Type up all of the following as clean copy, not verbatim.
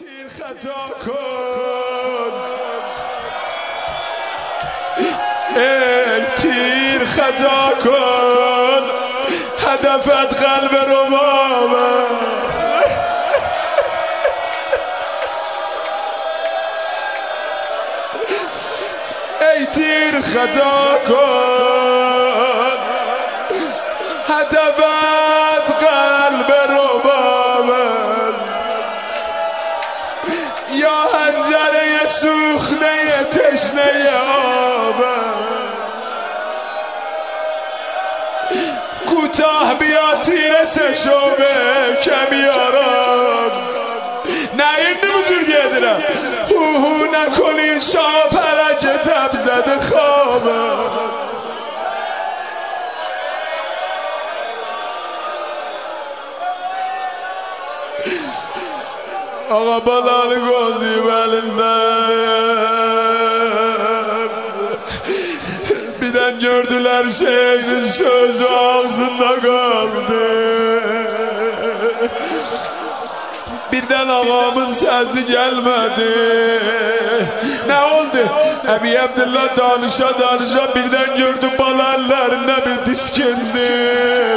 تیر خطا کن، ای تیر خطا کن، هدفت قلب ربابه. ای تیر خطا کن، هدفت قلب ربابه. یا حنجره سوخته تشنه آبه، کوتاه بیا تیر سشوبه کمیارم. نه این بزرگیه دیرم هو نکنین شاه پرک تب زده خوابه. آقا بلال گوزی belinden birden gördüler şeyin sözü ağzında kaldı. Birden ağamın sesi gelmedi. Ne oldu? Ebi Abdullah danışa danışa birden gördüm bala ellerinde bir diskindim.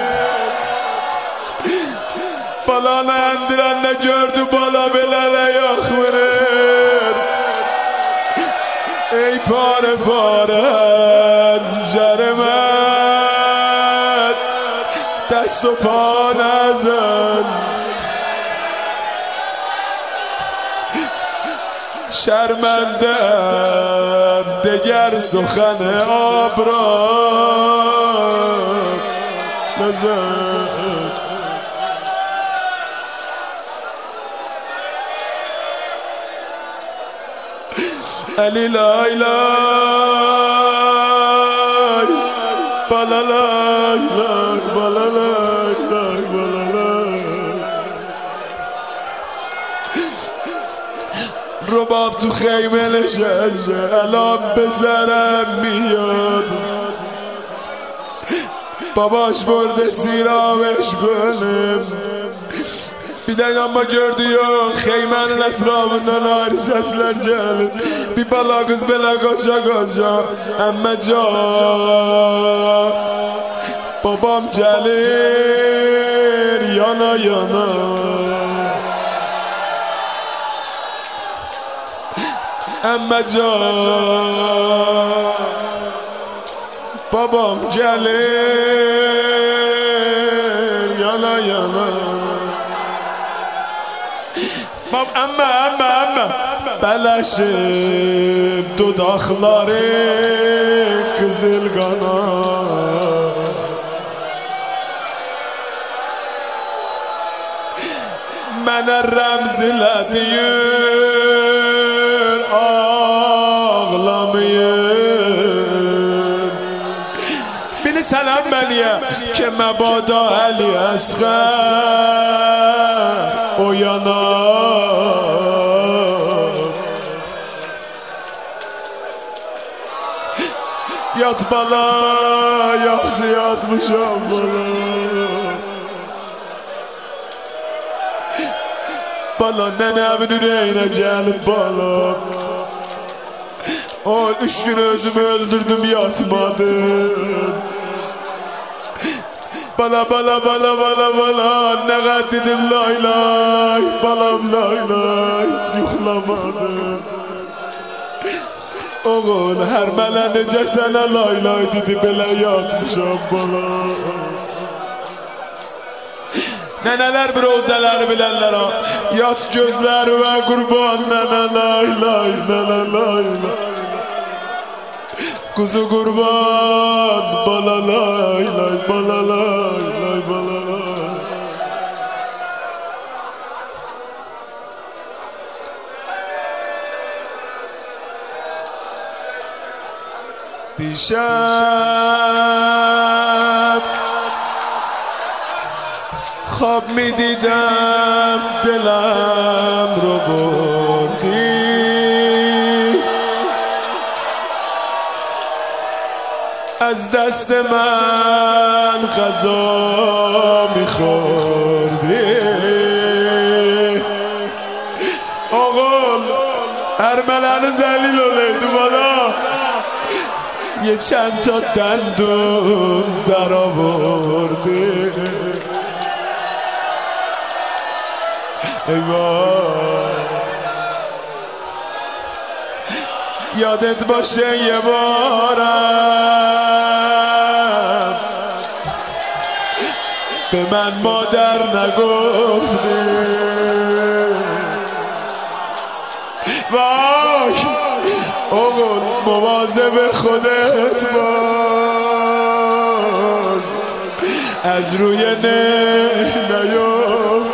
Balana endiren de gördü bala belele yakmırır. Ey pare pare enceremet dest و پا نزن. شرمندم دگر سخن آب را نزن. علی لای لای بالا لای لای بالا لای لای بالا لای. رباب تو خیمه نشسته الان به سرم میاد. باباش برده سیرامش کنم. Birden ama gördü yok xeymənin ətrafından ayrı səslər gəlir. Bir bala qız belə qaça qaça əmməcan. Babam gəlir yana yana. Əmməcan babam gəlir yana yana. Amma beləşib dudaqları qızıl qana. Mənə rəmz elədiyin ağlamayın. Bilirsən məniyə ki məbada Əli Əsğər o yanar. Yat bala yaxşı yatmışam bala. Bala nənəmin ürəyinə gəlib bala. O 3 gün özümü öldürdüm yatmadım. Bala bala bala bala bala ne kadar dedim lay lay balam lay lay yuxlamadım. Oğul her mele necə sənə lay lay dedi belə yatmışam bala. Nənələr bir özələri bilənlər o. Yat gözləri və qurban nənə lay lay nənə lay lay. Kuzu kurban bala lay lay bala lay lay bala lay. دیشب خواب می دیدم دلم رو بردی. از دست من غذا میخوردی. منو زلیل olaydı bana یه چند تا دندون در آوردی ایوان یادت باشه یه بارم به من مادر نگفتی وای اغل مواظب خودت باش از روی نه نیفت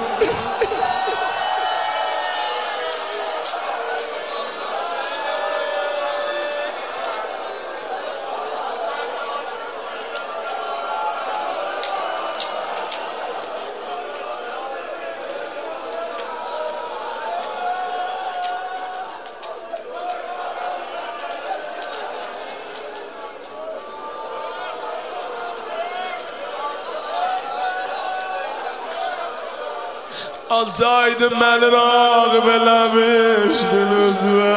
Altaydı mən rağıb eləmişdin özümə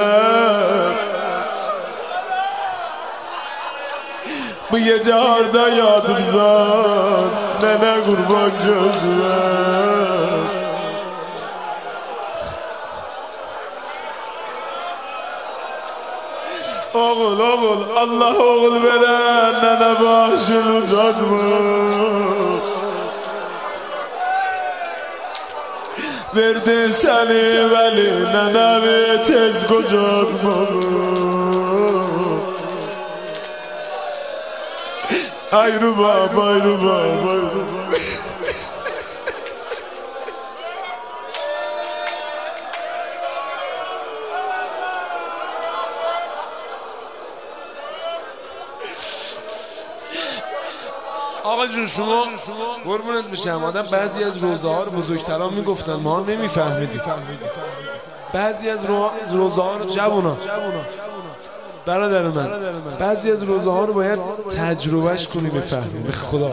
Bu gece harda yadımsan Nənə qurban gözümə Oğul oğul Allah oğul verən Nənə başını uzatma Verdin seni veli nenemi tez kocatmalı Ayrı bab ayrı bab ayrı bab آقا جون شما قربونت بشم آدم بعضی از روزه ها رو بزرگتران میگفتن ما نمیفهمیدیم بعضی از روزه ها رو جوونا برادر من بعضی از روزه ها رو باید تجربهش کنی بفهمی به خدا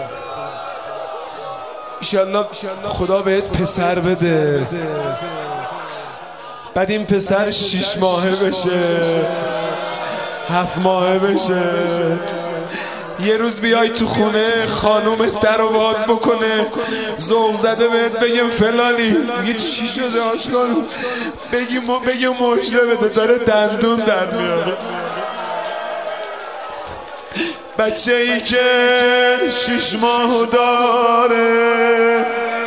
ایشالله خدا بهت پسر بده بعد این پسر 6 ماهه بشه 7 ماهه بشه یه روز بیای تو خونه خانومت در رو باز بکنه ذوق زده بهت بگم فلانی میگه چی شده آشکارو بگی مژده بده داره دندون در میاره بچه ای که 6 ماه داره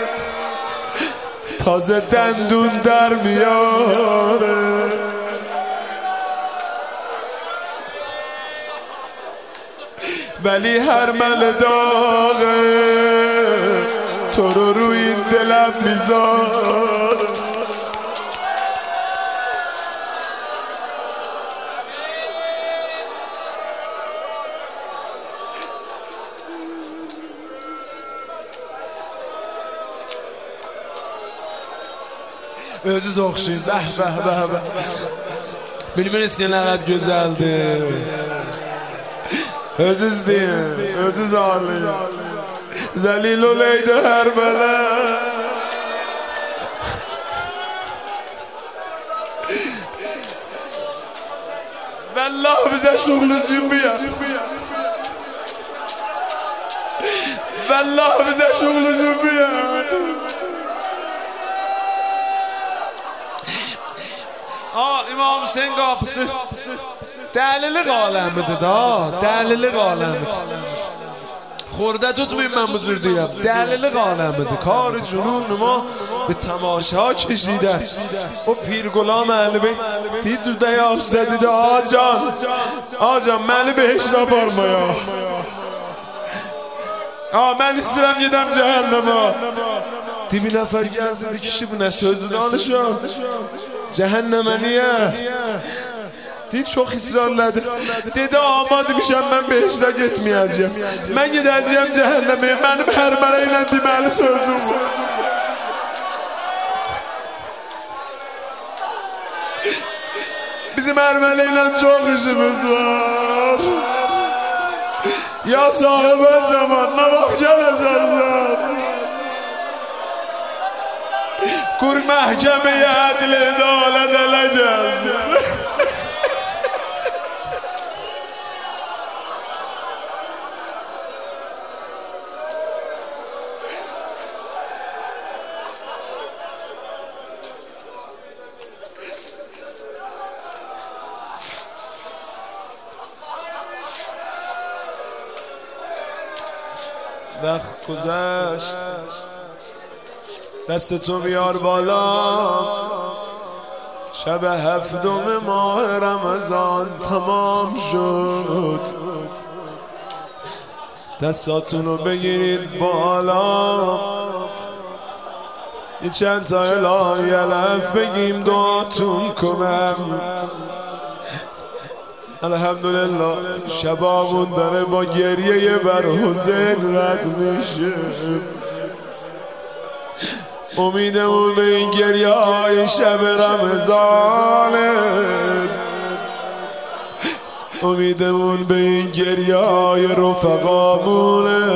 تازه دندون در میاره ولی هر مل داغه تو رو روی این دلم میذاره Özü oxşayın Bilmeniz ki nə qədər gözəldir Özüz deyin, özüz ağırlayın Zəlil olaydı hər bələ Vəllah bizə şuğlu zümbiyə Vəllah bizə şuğlu zümbiyə İmam Hüseyin qapısı Dəlilik aləmidir da Dəlilik aləmidir Xordə tutmayın mən bu cür deyəm Dəlilik aləmidir Kar cunun ما به تماشا کشیده است o pir qulam Əli did düdəyə axşədə dedi Acan məni behişdə aparmaya Mən istəyirəm gedəm cəhənnəmə Bir nəfər gəldi dedi kişi bu nə sözdür danışam Cəhənnəmə niyə Deyil çox israrladı Dedi amadı mişəm mən behişdə getməyəcəm Mən gedəcəyəm cəhənnəməyə Mənim hər mənə ilə deməli sözüm var Bizim hər mənə ilə çox işimiz var Ya sahibə zaman nə vaxt gələcəksən Kur məhkəməyə ədl edalət eləcəksən وقت گذشت دستتو بیار بالا شب 7 ماه رمضان تمام شد دستاتونو بگیرید بالا یه چند تا الهی الف بگیم دعاتون کنم الحمدلله شبامون داره با گریه بر حسین رد میشه امیدمون به این گریه های شب رمضانه امیدمون به این گریه های رفقامونه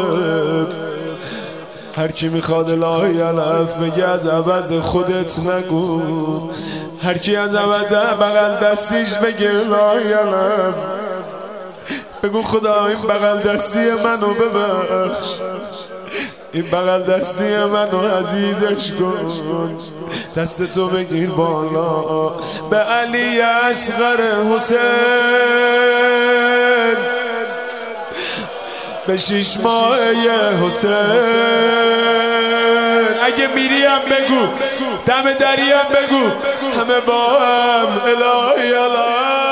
هر کی میخواد الهی الف بگه از عوض خودت نگو هر کی از عوض بغل دستیش بگه الهی الف بگو خدا این بغل دستی منو ببخش این بغل دستی منو عزیزش کن دستتو بگیر بالا به علی اصغر حسین به 6 ماه حسین اگه میریم بگو دم دریم بگو همه با هم الهی الهی